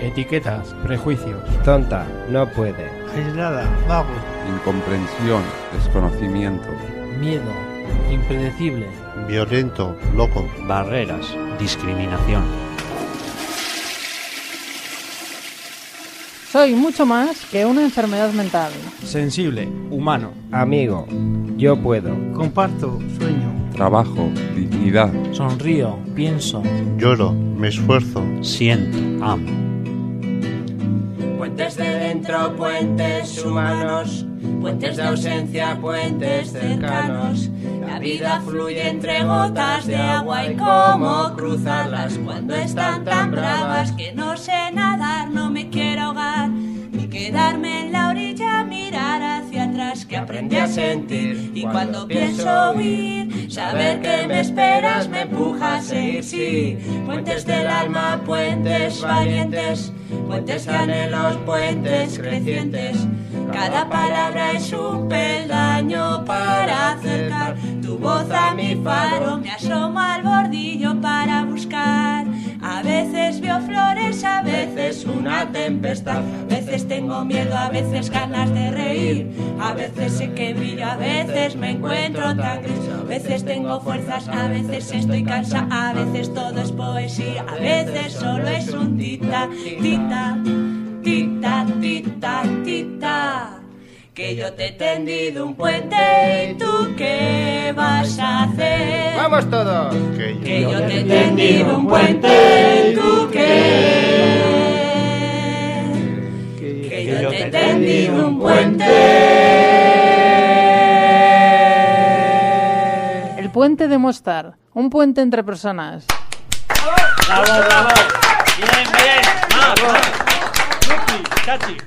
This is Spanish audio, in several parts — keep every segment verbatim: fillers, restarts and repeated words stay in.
etiquetas, prejuicios. Tonta, no puede. Aislada, vago. Incomprensión, desconocimiento. Miedo, impredecible. Violento, loco. Barreras, discriminación. Soy mucho más que una enfermedad mental. Sensible, humano. Amigo, yo puedo. Comparto, sueño. Trabajo, dignidad. Sonrío, pienso. Lloro, me esfuerzo. Siento, amo. Puentes de dentro, puentes humanos. Puentes de ausencia, puentes cercanos. La vida fluye entre gotas de agua y cómo cruzarlas cuando están tan bravas que no sé nadar, no me quiero ahogar, ni quedarme en la orilla, mirar hacia atrás que aprendí a sentir. Y cuando pienso huir, saber que me esperas me empuja a seguir, sí. Puentes del alma, puentes valientes, puentes de anhelos, puentes crecientes. Cada palabra es un peldaño para acercar tu voz a mi faro. Me asomo al bordillo para buscar. A veces veo flores, a veces una tempestad. A veces tengo miedo, a veces ganas de reír. A veces sé que brillo, a veces me encuentro tan gris. A veces tengo fuerzas, a veces estoy cansada. A veces todo es poesía, a veces solo es un tita, tita. Tita, tita, tita, que yo te he tendido un puente y tú qué vas a hacer. ¡Vamos todos! Que yo, Que yo te he tendido un puente y tú qué. Que yo te he tendido un puente. El puente de Mostar, un puente entre personas. ¡Bravo, bravo! ¡Bien, bien! ¡Bravo! ¡Chachi!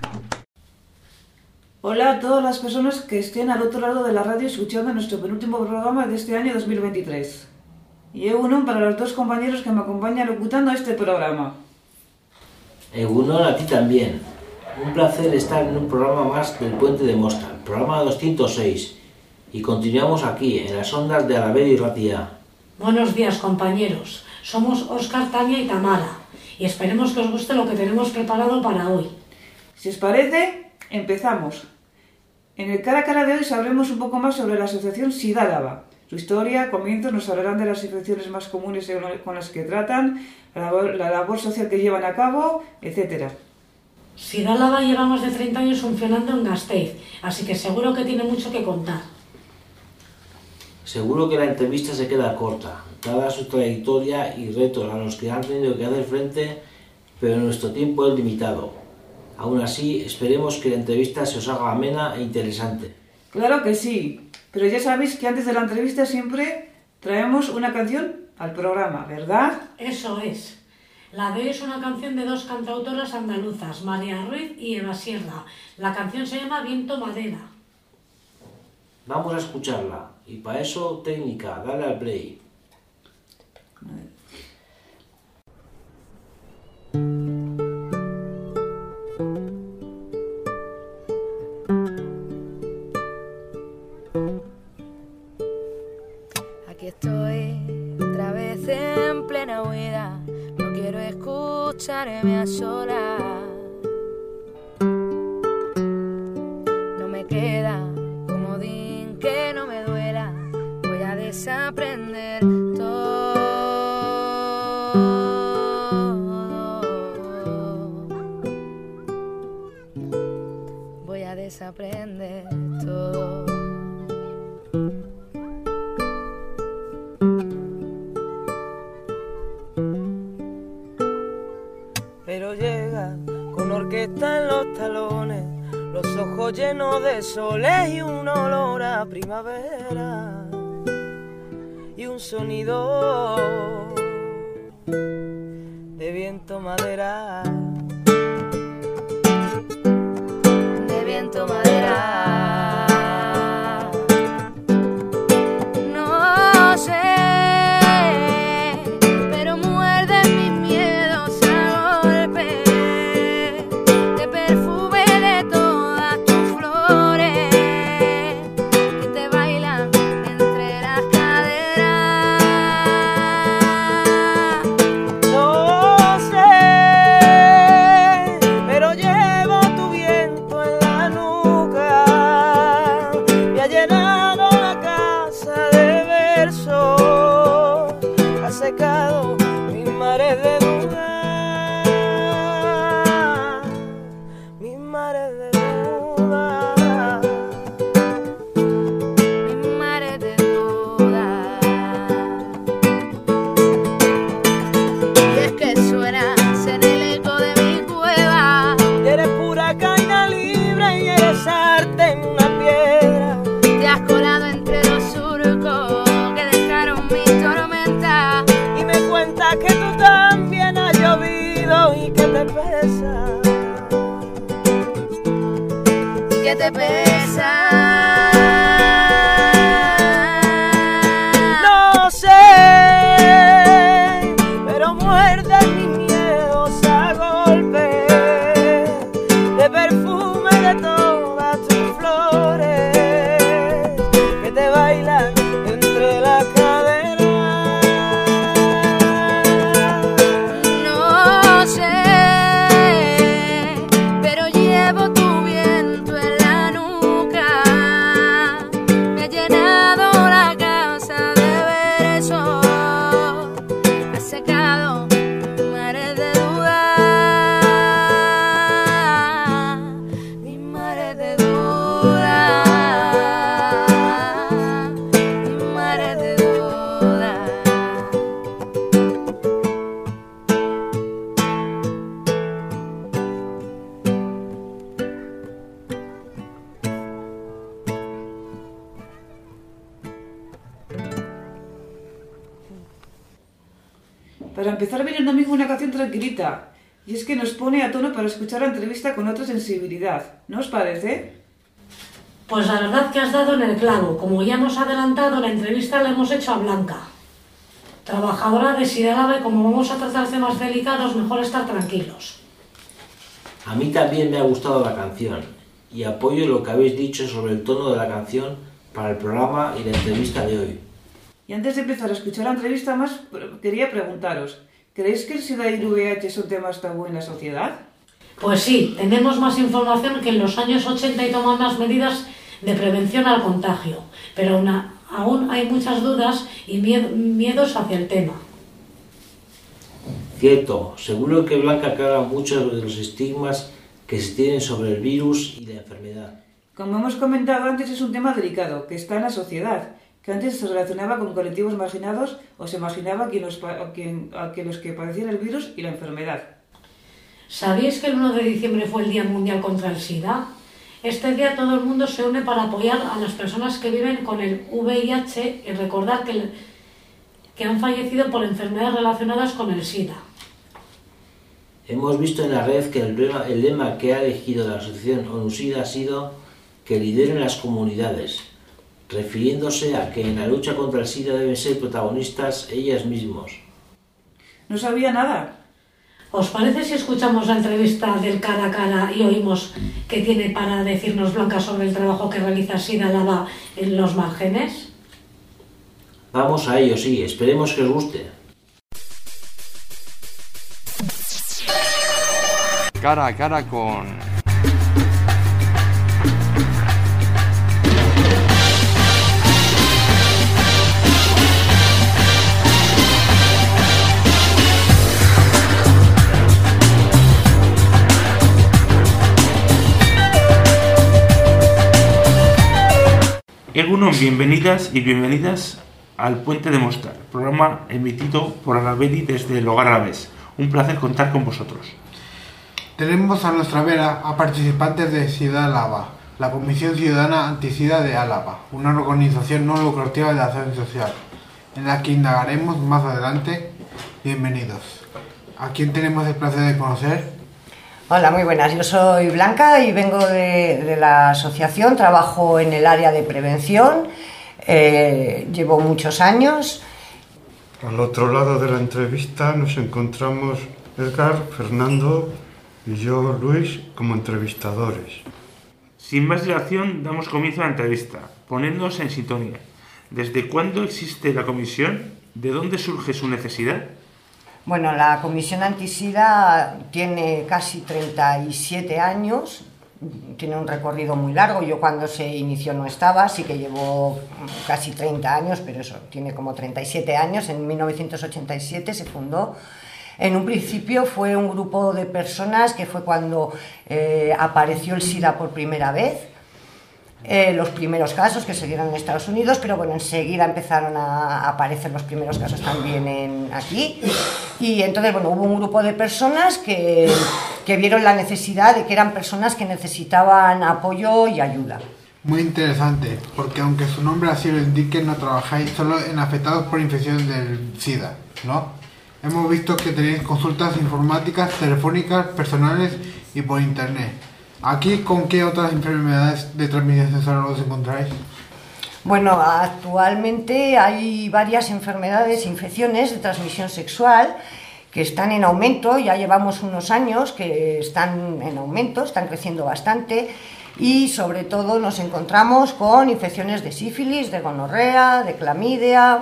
Hola a todas las personas que estén al otro lado de la radio escuchando nuestro penúltimo programa de este año dos mil veintitrés. Y uno para los dos compañeros que me acompañan locutando este programa. Egunon a ti también. Un placer estar en un programa más del Puente de Mostar, programa doscientos seis. Y continuamos aquí, en las ondas de Arabero y Ratia. Buenos días, compañeros. Somos Óscar, Tania y Tamara. Y esperemos que os guste lo que tenemos preparado para hoy. Si os parece, empezamos. En el cara a cara de hoy sabremos un poco más sobre la asociación SIDA Álava. Su historia, comienzos, nos hablarán de las situaciones más comunes con las que tratan, la labor, la labor social que llevan a cabo, etcétera. SIDA Álava lleva más de treinta años funcionando en Gasteiz, así que seguro que tiene mucho que contar. Seguro que la entrevista se queda corta, dada su trayectoria y retos a los que han tenido que hacer frente, pero nuestro tiempo es limitado. Aún así, esperemos que la entrevista se os haga amena e interesante. Claro que sí, pero ya sabéis que antes de la entrevista siempre traemos una canción al programa, ¿verdad? Eso es. La de hoy es una canción de dos cantautoras andaluzas, María Ruiz y Eva Sierra. La canción se llama Viento Madera. Vamos a escucharla, y para eso, técnica, dale al play. Aquí estoy, otra vez en plena huida. No quiero escucharme a solas. No me queda comodín que no me duela. Voy a desaprender todo. Voy a desaprender todo. Pero llega con orquesta en los talones, los ojos llenos de soles y un olor a primavera y un sonido de viento madera, de viento madera. No sé, pero muerden mis miedos a golpe de perfume de todas tus flores que te bailan entre las caderas. No sé, mares de duda, mis mares de duda, mis mares de duda. Y es que suena ser el eco de mi cueva. Y eres pura caída libre y eres arte en una piedra. Te has colado entre los surcos que dejaron mi tormenta. Y me cuentas que tú también has llovido y que te pesa, que te pesa. No sé, pero muerde mis miedos a golpe de perfume de todas tus flores que te bailan entre las caderas. No sé, pero llevo tu viento en la nuca. Me ha llenado la casa de besos. Ha secado mares de duda, mis mares de duda, mis mares de duda. Para empezar viene el domingo una canción tranquilita, y es que nos pone a tono para escuchar la entrevista con otra sensibilidad, ¿no os parece? Pues la verdad que has dado en el clavo. Como ya hemos adelantado, la entrevista la hemos hecho a Blanca, trabajadora de Sidálava, y como vamos a tratar temas delicados, mejor estar tranquilos. A mí también me ha gustado la canción y apoyo lo que habéis dicho sobre el tono de la canción para el programa y la entrevista de hoy. Y antes de empezar a escuchar la entrevista más, quería preguntaros, ¿creéis que el SIDA y el V I H son temas tabú en la sociedad? Pues sí, tenemos más información que en los años ochenta y toman más medidas de prevención al contagio, pero una, aún hay muchas dudas y miedo, miedos hacia el tema. Cierto, seguro que Blanca aclara muchos de los estigmas que se tienen sobre el virus y la enfermedad. Como hemos comentado antes, es un tema delicado, que está en la sociedad, que antes se relacionaba con colectivos marginados o se imaginaba a, quien los, a, quien, a que los que padecían el virus y la enfermedad. ¿Sabéis que el uno de diciembre fue el Día Mundial contra el SIDA? Este día todo el mundo se une para apoyar a las personas que viven con el V I H y recordar que, el, que han fallecido por enfermedades relacionadas con el SIDA. Hemos visto en la red que el lema, el lema que ha elegido la asociación ONU-SIDA ha sido que lideren las comunidades, refiriéndose a que en la lucha contra el SIDA deben ser protagonistas ellas mismas. No sabía nada. ¿Os parece si escuchamos la entrevista del cara a cara y oímos qué tiene para decirnos Blanca sobre el trabajo que realiza Sidálava en los márgenes? Vamos a ello, sí, esperemos que os guste. Cara a cara con... Egunon, bienvenidas y bienvenidas al Puente de Mostar, programa emitido por Arabeli desde el Hogar Alavés. Un placer contar con vosotros. Tenemos a nuestra vera a participantes de Sidálava, la Comisión Ciudadana Antisida de Álava, una organización no lucrativa de acción social, en la que indagaremos más adelante. Bienvenidos. ¿A quién tenemos el placer de conocer? Hola, muy buenas. Yo soy Blanca y vengo de, de la asociación, trabajo en el área de prevención, eh, llevo muchos años. Al otro lado de la entrevista nos encontramos Edgar, Fernando y yo, Luis, como entrevistadores. Sin más dilación, damos comienzo a la entrevista, poniéndonos en sintonía. ¿Desde cuándo existe la comisión? ¿De dónde surge su necesidad? Bueno, la Comisión Antisida tiene casi treinta y siete años, tiene un recorrido muy largo. Yo cuando se inició no estaba, sí que llevo casi treinta años, pero eso, tiene como treinta y siete años. En mil novecientos ochenta y siete se fundó En un principio fue un grupo de personas que fue cuando eh, apareció el SIDA por primera vez, eh, los primeros casos que se dieron en Estados Unidos, pero bueno, enseguida empezaron a aparecer los primeros casos también en, aquí, y entonces bueno, hubo un grupo de personas que, que vieron la necesidad de que eran personas que necesitaban apoyo y ayuda. Muy interesante, porque aunque su nombre así lo indique, no trabajáis solo en afectados por infección del SIDA, ¿no? Hemos visto que tenéis consultas informáticas, telefónicas, personales y por internet. ¿Aquí con qué otras enfermedades de transmisión sexual os encontráis? Bueno, actualmente hay varias enfermedades, infecciones de transmisión sexual que están en aumento, ya llevamos unos años que están en aumento, están creciendo bastante. Y sobre todo nos encontramos con infecciones de sífilis, de gonorrea, de clamidia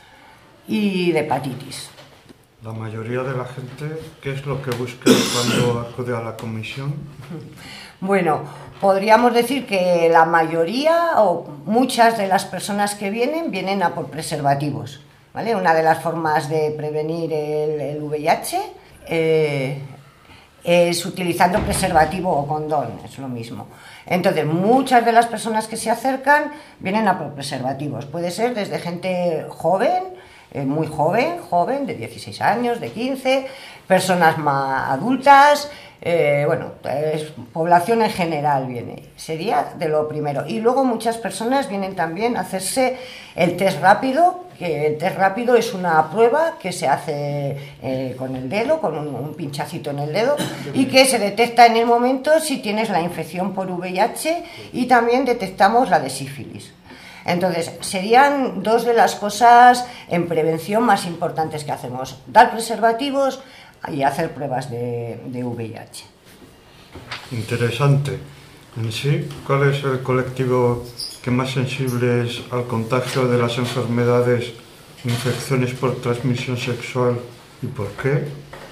y de hepatitis. La mayoría de la gente, ¿qué es lo que busca cuando acude a la comisión? Bueno, podríamos decir que la mayoría o muchas de las personas que vienen, vienen a por preservativos, ¿vale? Una de las formas de prevenir el, el V I H eh, es utilizando preservativo o condón, es lo mismo. Entonces, muchas de las personas que se acercan vienen a por preservativos. Puede ser desde gente joven, eh, muy joven, joven, de dieciséis años, de quince, personas más adultas, eh, bueno, es, población en general viene. Sería de lo primero. Y luego muchas personas vienen también a hacerse el test rápido, que el test rápido es una prueba que se hace eh, con el dedo, con un, un pinchacito en el dedo, y que se detecta en el momento si tienes la infección por V I H, y también detectamos la de sífilis. Entonces, serían dos de las cosas en prevención más importantes que hacemos: dar preservativos y hacer pruebas de, de V I H. Interesante. En sí, ¿cuál es el colectivo que más sensible es al contagio de las enfermedades, infecciones por transmisión sexual, y por qué?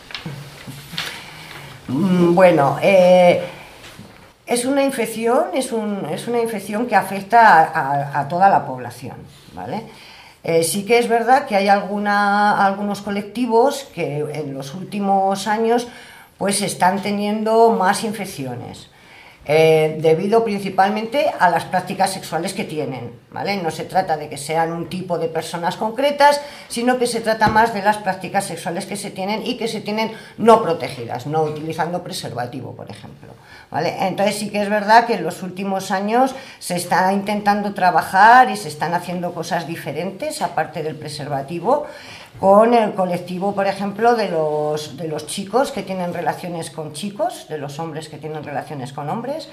Bueno, eh, es una infección, es, un, es una infección que afecta a, a, a toda la población, ¿vale? Eh, sí que es verdad que hay alguna, algunos colectivos que en los últimos años pues están teniendo más infecciones. Eh, debido principalmente a las prácticas sexuales que tienen, ¿vale? No se trata de que sean un tipo de personas concretas, sino que se trata más de las prácticas sexuales que se tienen y que se tienen no protegidas, no utilizando preservativo, por ejemplo, ¿vale? Entonces sí que es verdad que en los últimos años se está intentando trabajar y se están haciendo cosas diferentes, aparte del preservativo, con el colectivo, por ejemplo, de los, de los chicos que tienen relaciones con chicos, de los hombres que tienen relaciones con hombres,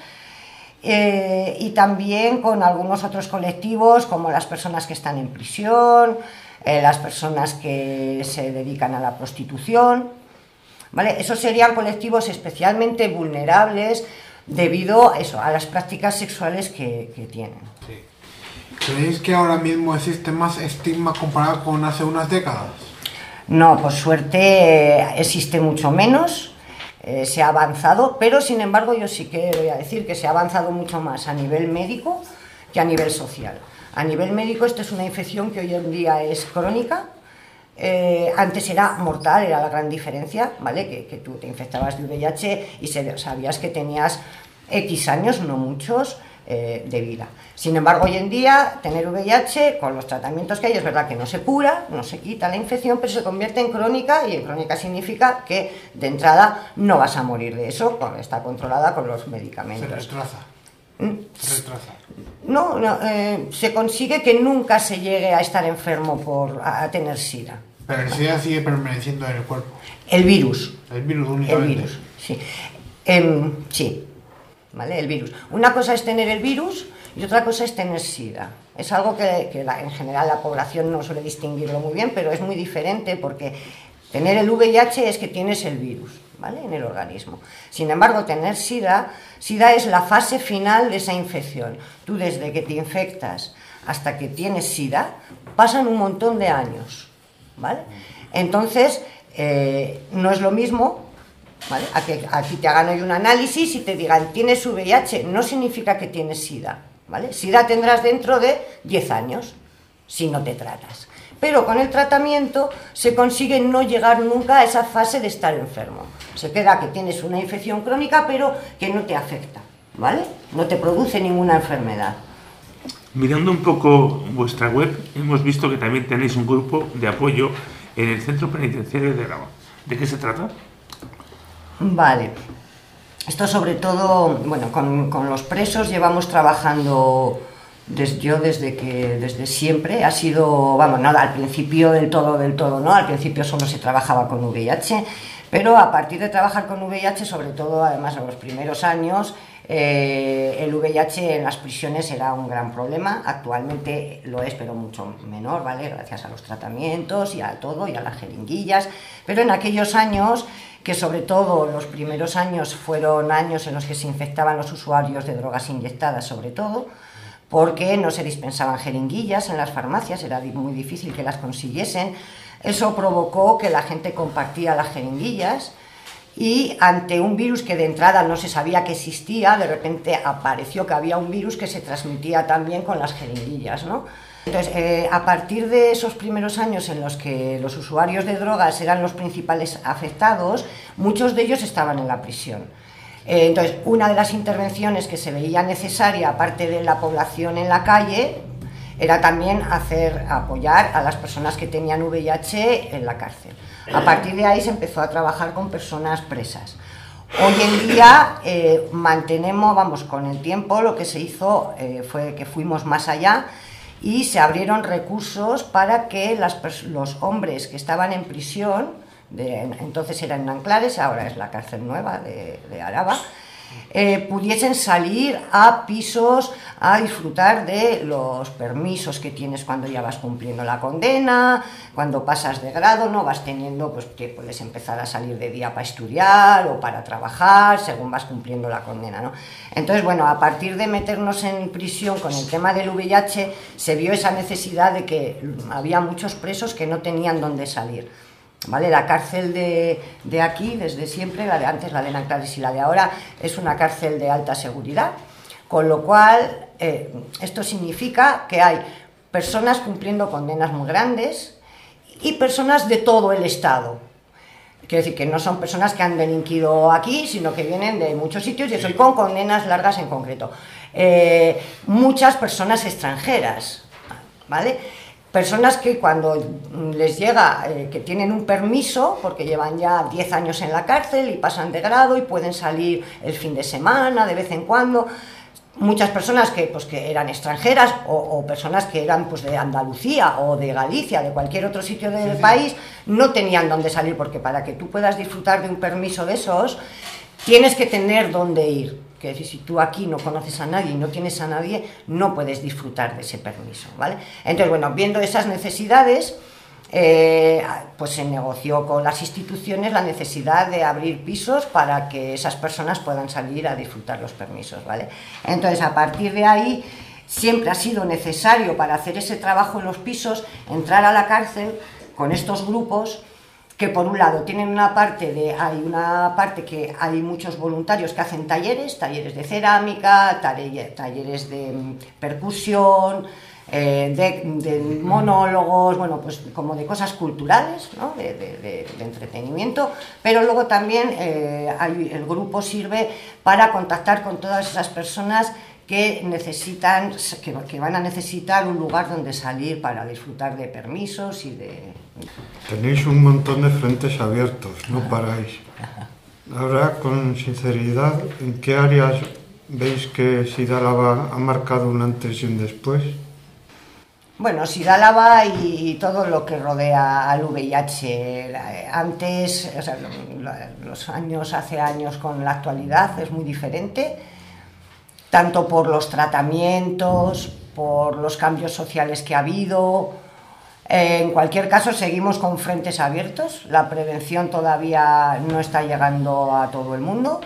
eh, y también con algunos otros colectivos, como las personas que están en prisión, eh, las personas que se dedican a la prostitución, ¿vale? Esos serían colectivos especialmente vulnerables debido a, eso, a las prácticas sexuales que, que tienen. Sí. ¿Creéis que ahora mismo existe más estigma comparado con hace unas décadas? No, por suerte eh, existe mucho menos, eh, se ha avanzado, pero sin embargo yo sí que voy a decir que se ha avanzado mucho más a nivel médico que a nivel social. A nivel médico esto es una infección que hoy en día es crónica, eh, antes era mortal, era la gran diferencia, ¿vale? Que, que tú te infectabas de V I H y se, sabías que tenías X años, no muchos, eh, de vida. Sin embargo, hoy en día, tener V I H, con los tratamientos que hay, es verdad que no se cura, no se quita la infección, pero se convierte en crónica, y en crónica significa que de entrada no vas a morir de eso, está controlada con los medicamentos. Se retrasa. ¿Mm? Se retrasa. No, no eh, se consigue que nunca se llegue a estar enfermo por a, a tener SIDA. Pero el SIDA sigue permaneciendo en el cuerpo. El virus. El virus únicamente. El virus, sí. Eh, sí. ¿Vale? El virus. Una cosa es tener el virus y otra cosa es tener SIDA. Es algo que, que la, en general la población no suele distinguirlo muy bien, pero es muy diferente porque tener el V I H es que tienes el virus, ¿vale? En el organismo. Sin embargo, tener SIDA, SIDA es la fase final de esa infección. Tú desde que te infectas hasta que tienes SIDA pasan un montón de años, ¿vale? Entonces, eh, no es lo mismo. ¿Vale? Aquí, aquí te hagan hoy un análisis y te digan tienes V I H, no significa que tienes SIDA, ¿vale? SIDA tendrás dentro de diez años si no te tratas, pero con el tratamiento se consigue no llegar nunca a esa fase de estar enfermo. Se queda que tienes una infección crónica, pero que no te afecta, ¿vale? No te produce ninguna enfermedad. Mirando un poco vuestra web, hemos visto que también tenéis un grupo de apoyo en el Centro Penitenciario de Álava. ¿De qué se trata? Vale. Esto sobre todo, bueno, con, con los presos llevamos trabajando desde, yo desde que desde siempre. Ha sido, vamos, nada, al principio del todo, del todo, ¿no? Al principio solo se trabajaba con V I H, pero a partir de trabajar con V I H, sobre todo, además, en los primeros años, Eh, el V I H en las prisiones era un gran problema. Actualmente lo es, pero mucho menor, ¿vale? Gracias a los tratamientos y a todo, y a las jeringuillas. Pero en aquellos años, que sobre todo los primeros años fueron años en los que se infectaban los usuarios de drogas inyectadas, sobre todo, porque no se dispensaban jeringuillas en las farmacias, era muy difícil que las consiguiesen. Eso provocó que la gente compartía las jeringuillas, y ante un virus que de entrada no se sabía que existía, de repente apareció que había un virus que se transmitía también con las jeringuillas, ¿no? Entonces, eh, a partir de esos primeros años en los que los usuarios de drogas eran los principales afectados, muchos de ellos estaban en la prisión. Eh, entonces, una de las intervenciones que se veía necesaria, aparte de la población en la calle, era también hacer, apoyar a las personas que tenían V I H en la cárcel. A partir de ahí se empezó a trabajar con personas presas. Hoy en día eh, mantenemos, vamos, con el tiempo lo que se hizo eh, fue que fuimos más allá y se abrieron recursos para que las, los hombres que estaban en prisión, de, entonces eran en Nanclares, ahora es la cárcel nueva de, de Álava, Eh, pudiesen salir a pisos a disfrutar de los permisos que tienes cuando ya vas cumpliendo la condena, cuando pasas de grado, no vas teniendo, pues que puedes empezar a salir de día para estudiar o para trabajar según vas cumpliendo la condena, ¿no? Entonces, bueno, a partir de meternos en prisión con el tema del V I H se vio esa necesidad de que había muchos presos que no tenían dónde salir. ¿Vale? La cárcel de, de aquí, desde siempre, la de antes, la de Nanclares y la de ahora, es una cárcel de alta seguridad, con lo cual eh, esto significa que hay personas cumpliendo condenas muy grandes y personas de todo el Estado. Quiero decir que no son personas que han delinquido aquí, sino que vienen de muchos sitios y eso, y con condenas largas en concreto. Eh, muchas personas extranjeras, ¿vale? Personas que cuando les llega, eh, que tienen un permiso, porque llevan ya diez años en la cárcel y pasan de grado y pueden salir el fin de semana, de vez en cuando. Muchas personas que, pues, que eran extranjeras o, o personas que eran, pues, de Andalucía o de Galicia, de cualquier otro sitio del sí, sí. país, no tenían dónde salir, porque para que tú puedas disfrutar de un permiso de esos, tienes que tener dónde ir. Que si tú aquí no conoces a nadie y no tienes a nadie, no puedes disfrutar de ese permiso, ¿vale? Entonces, bueno, viendo esas necesidades, eh, pues se negoció con las instituciones la necesidad de abrir pisos para que esas personas puedan salir a disfrutar los permisos, ¿vale? Entonces, a partir de ahí, siempre ha sido necesario para hacer ese trabajo en los pisos, entrar a la cárcel con estos grupos que por un lado tienen una parte de, hay una parte que hay muchos voluntarios que hacen talleres, talleres de cerámica, talleres de percusión, eh, de, de monólogos, bueno, pues como de cosas culturales, ¿no? de, de, de, de entretenimiento, pero luego también eh, hay, el grupo sirve para contactar con todas esas personas que necesitan, que, que van a necesitar un lugar donde salir para disfrutar de permisos y de... Tenéis un montón de frentes abiertos, no paráis. Ahora, con sinceridad, ¿en qué áreas veis que SIDA Álava ha marcado un antes y un después? Bueno, SIDA Álava y todo lo que rodea al V I H. Antes, o sea, los años, hace años con la actualidad es muy diferente, tanto por los tratamientos, por los cambios sociales que ha habido. En cualquier caso, seguimos con frentes abiertos. La prevención todavía no está llegando a todo el mundo.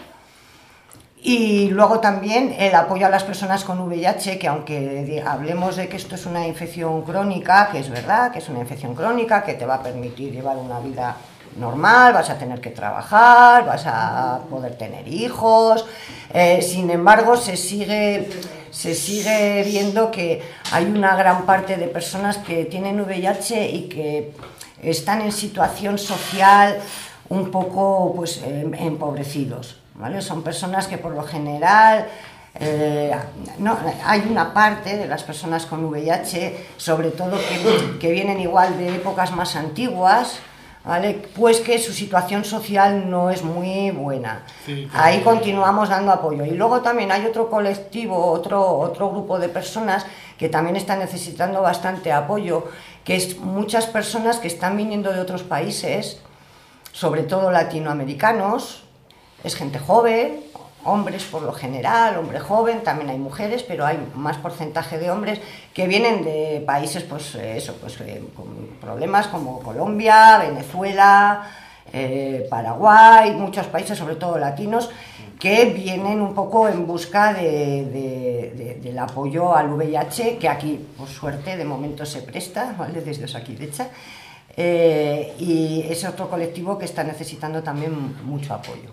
Y luego también el apoyo a las personas con V I H, que aunque hablemos de que esto es una infección crónica, que es verdad, que es una infección crónica, que te va a permitir llevar una vida normal, vas a tener que trabajar, vas a poder tener hijos, eh, sin embargo se sigue, se sigue viendo que hay una gran parte de personas que tienen V I H y que están en situación social un poco pues, empobrecidos, ¿vale? Son personas que por lo general... Eh, no, hay una parte de las personas con V I H, sobre todo que, que vienen igual de épocas más antiguas, ¿vale? Pues que su situación social no es muy buena. Sí, ahí continuamos dando apoyo. Y luego también hay otro colectivo, otro, otro grupo de personas que también están necesitando bastante apoyo, que es muchas personas que están viniendo de otros países, sobre todo latinoamericanos, es gente joven, hombres por lo general, hombre joven, también hay mujeres, pero hay más porcentaje de hombres que vienen de países pues eso, pues eh, con problemas como Colombia, Venezuela, eh, Paraguay, muchos países, sobre todo latinos, que vienen un poco en busca de, de, de, del apoyo al V I H, que aquí, por suerte, de momento se presta, ¿vale? Desde Osakidecha, eh, y es otro colectivo que está necesitando también mucho apoyo.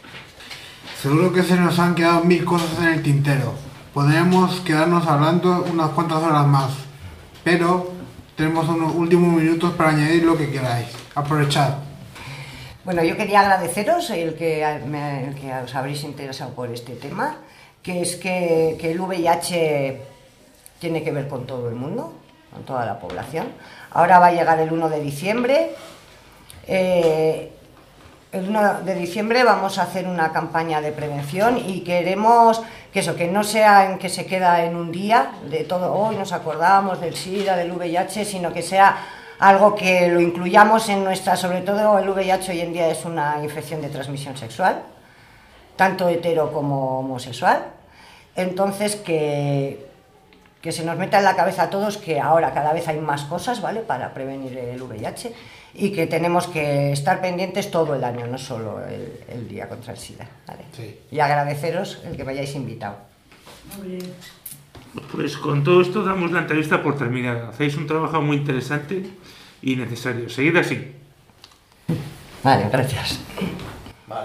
Seguro que se nos han quedado mil cosas en el tintero. Podríamos quedarnos hablando unas cuantas horas más, pero tenemos unos últimos minutos para añadir lo que queráis. Aprovechad. Bueno, yo quería agradeceros el que, el que os habréis interesado por este tema, que es que, que el V I H tiene que ver con todo el mundo, con toda la población. Ahora va a llegar el uno de diciembre. Eh, El uno de diciembre vamos a hacer una campaña de prevención y queremos que eso, que no sea en que se queda en un día, de todo, hoy nos acordamos del SIDA, del V I H, sino que sea algo que lo incluyamos en nuestra, sobre todo el V I H hoy en día es una infección de transmisión sexual, tanto hetero como homosexual, entonces que, que se nos meta en la cabeza a todos que ahora cada vez hay más cosas, ¿vale?, para prevenir el V I H, y que tenemos que estar pendientes todo el año, no solo el, el día contra el SIDA, ¿vale? Sí. Y agradeceros el que me hayáis invitado. Muy bien. Pues con todo esto damos la entrevista por terminada. Hacéis un trabajo muy interesante y necesario. Seguid así. Vale, gracias. Vale.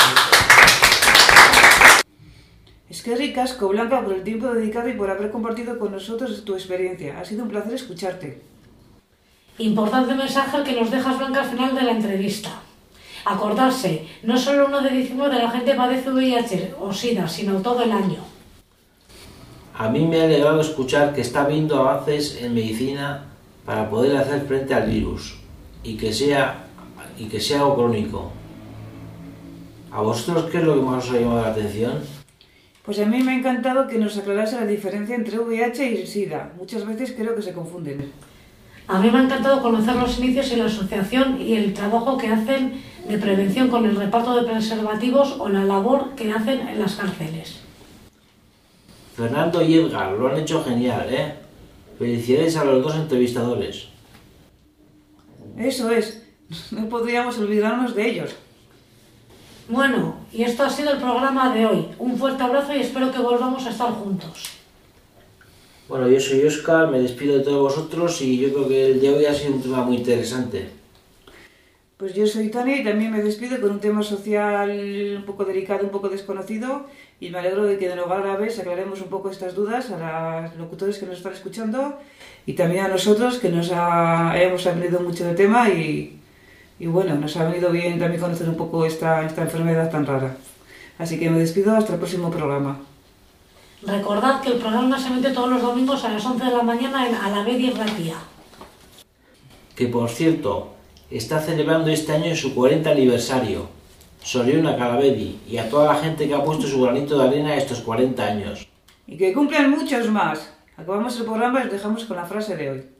Es que ricasco, Blanca, por el tiempo dedicado y por haber compartido con nosotros tu experiencia. Ha sido un placer escucharte. Importante mensaje que nos dejas, Blanca, al final de la entrevista. Acordarse, no solo el uno de diciembre de la gente padece V I H o SIDA, sino todo el año. A mí me ha alegrado escuchar que está habiendo avances en medicina para poder hacer frente al virus y que sea, y que sea algo crónico. ¿A vosotros qué es lo que más os ha llamado la atención? Pues a mí me ha encantado que nos aclarase la diferencia entre V I H y SIDA. Muchas veces creo que se confunden. A mí me ha encantado conocer los inicios en la asociación y el trabajo que hacen de prevención con el reparto de preservativos o la labor que hacen en las cárceles. Fernando y Edgar, lo han hecho genial, ¿eh? Felicidades a los dos entrevistadores. Eso es, no podríamos olvidarnos de ellos. Bueno, y esto ha sido el programa de hoy. Un fuerte abrazo y espero que volvamos a estar juntos. Bueno, yo soy Óscar, me despido de todos vosotros y yo creo que el de hoy ha sido un tema muy interesante. Pues yo soy Tania y también me despido con un tema social un poco delicado, un poco desconocido, y me alegro de que de Hogar a la Vez aclaremos un poco estas dudas a los locutores que nos están escuchando y también a nosotros que nos ha, hemos aprendido mucho del tema y, y bueno, nos ha venido bien también conocer un poco esta, esta enfermedad tan rara. Así que me despido hasta el próximo programa. Recordad que el programa se emite todos los domingos a las once de la mañana en Alavedi Ratia. Que por cierto, está celebrando este año su cuarenta aniversario. Soriona Calavedi y a toda la gente que ha puesto su granito de arena estos cuarenta años. Y que cumplan muchos más. Acabamos el programa y os dejamos con la frase de hoy.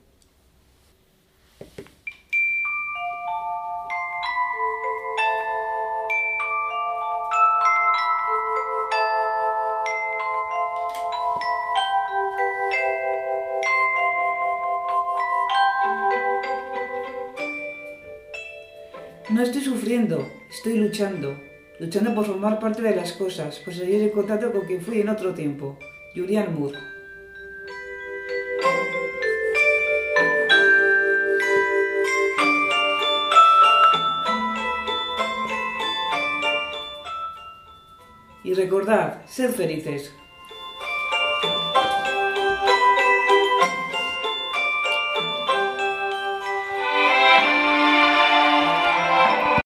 No estoy sufriendo, estoy luchando. Luchando por formar parte de las cosas, por seguir en contacto con quien fui en otro tiempo. Julianne Moore. Y recordad, sed felices.